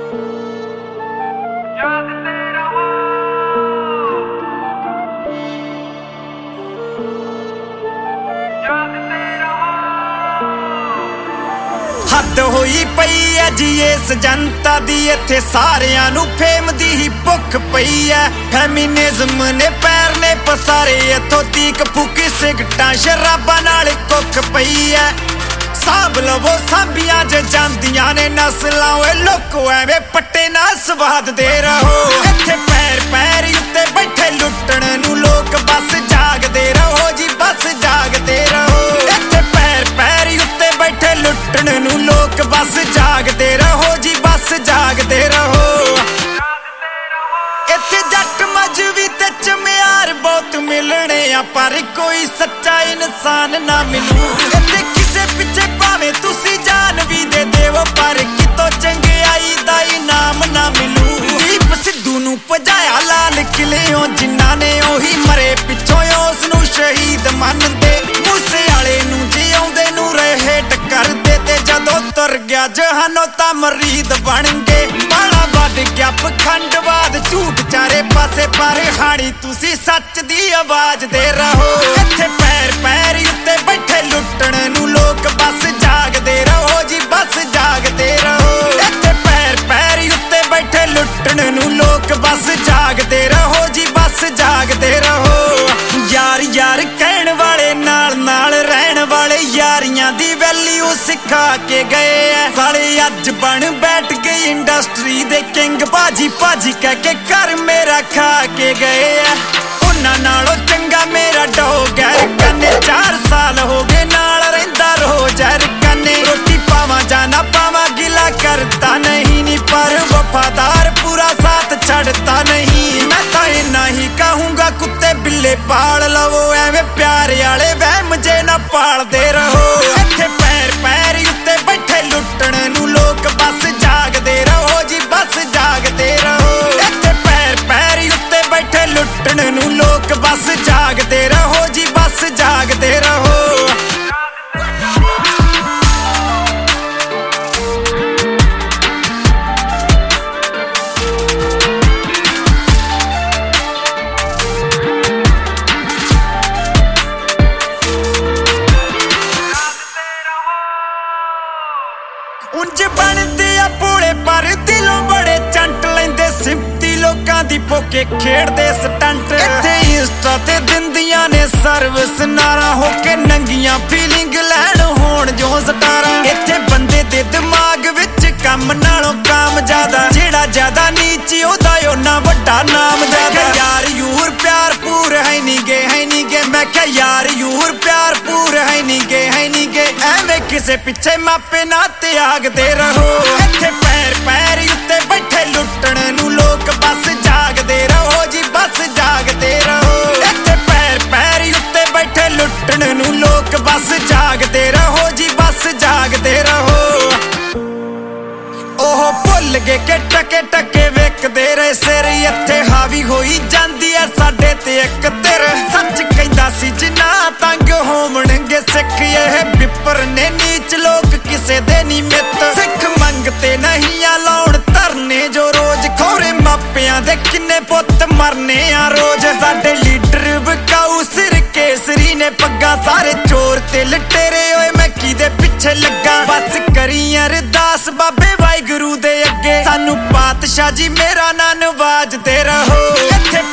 हद होई पई है जी इस जनता दी, इत्थे सारियां नू फेम दी ही भुख पई है। फेमिनिज्म ने पैर ने पसारे, इत्थों तीक फूकी सिगटां शराबां नाल कुख पई है। सांभ लवो सांभियां जे जांदियां ने नस्लां, ओए लोको एवें पट्टे ना स्वाद दे रहो। इत्थे पैर पैर उत्ते बैठे लुट्टण नू लोक बस जागदे रहो जी, बस जागदे रहो। इत्थे पैर पैर उत्ते बैठे लुट्टण नू लोक बस जागदे रहो जी, बस जागदे रहो। इत्थे जट मजवी ते चमियार बहुत मिलने आ, पर कोई सच्चा इंसान ना मिलू। इत्थे किसे पिछे भावें तुसी जान भी दे देवो, पर कितों चंगियाई दा इनाम ना मिलू। दीप सिद्धू नू भजाया लाल किलेओं जिन्हां ने, ओही मरे पिछों उस नू शहीद मनदे। मूसे वाले नू जिउंदे नू रहेट करदे, ते जदों तुर गया जहानों तां मरीद बन गए। बाला वध गया पखंडवाद झूठ चारे पासे, पर हाणी तुसी सच दी आवाज दे रहो। इत्थे पैर पैर उत्ते बैठे लुट्टण नू लोक बस जागदे रहो जी, बस जागदे रहो। इत्थे पैर पैर उत्ते बैठे लुट्टण नू लोक बस जागदे रहो जी, बस जागदे रहो। यार यार कहण वाले नाल नाल रहण वाले, यारियां दी वैल्यू सिखा के गए है। साले अज बन बैठ गए इंडस्ट्री दे किंग, भाजी भाजी कह के घर मेरा खा के गए है। उन्हां नालों चंगा मेरा डोगर कन्ने, 4 साल हो गए नाल रहिंदा रोजर कन्ने। रोटी पावां जाना पावां गिला करता नहीं नी, पर वफादार पूरा साथ छड़ता नहीं। मैं तो इन्ना ही कहूँगा कुत्ते बिल्ले पाल लवो, एवें प्यार वाले वहम जे ना पालदे रहो। इत्थे पैर पैर उत्ते बैठे लुट्टण नू लोक बस जागदे रहो जी, बस जागदे रहो। इत्थे पैर पैर उत्ते बैठे लुट्टण नू लोक बस जागदे रहो जी, बस जागदे रहो। उंज बनदे आ भोले पर दिलों बड़े चंट लैंदे, सिफती लोकां दी पोके खेड़दे स्टंट। इत्थे इंस्टा ते दिंदियां ने सर्विस नारा, होके नंगियां फीलिंग लैण होण जो सटारा। इत्थे बंदे दे दिमाग विच कम नालों काम ज्यादा, जेड़ा ज्यादा नीची ओदा ओना वड्डा नाम ज्यादा। यार यूर प्यार पूर है नी गे, है नी गे। मैं क्या यार यूर प्यार पूर है नी गे, है नी गे। एवें किसे पिछे मापे ना त्यागदे रहो। इत्थे पैर पैर उत्ते बैठे लुट्टण नू लोक बस जागदे रहो जी, बस जागदे रहो। इत्थे पैर पैर उत्ते बैठे लुट्टण नू लोक बस जागदे रहो जी, बस जागदे रहो। ओह भुल गए के टके टके वेखदे रहे सिर, इत्थे हावी होई जांदी है साडे ते इक तिर। सच कहंदा सी जिन्ना तंग होवणगे सिख, यह विपर ने नीच लोक किसे दे नी मित। सिख मंगते नहीं आ लाउण धरने जो रोज, खोरे मापियां दे किन्ने पुत्त मरने आ रोज। साडे लीडर विकाऊ सिर केसरी ने पग्गा, सारे चोर ते लटेरे, ओए मैं किदे पिछे लगा। बस करी अरदास बाबे वाहिगुरू दे अगे, सानू पातशाह जी मेरा ना नवाजदे रहो। इत्थे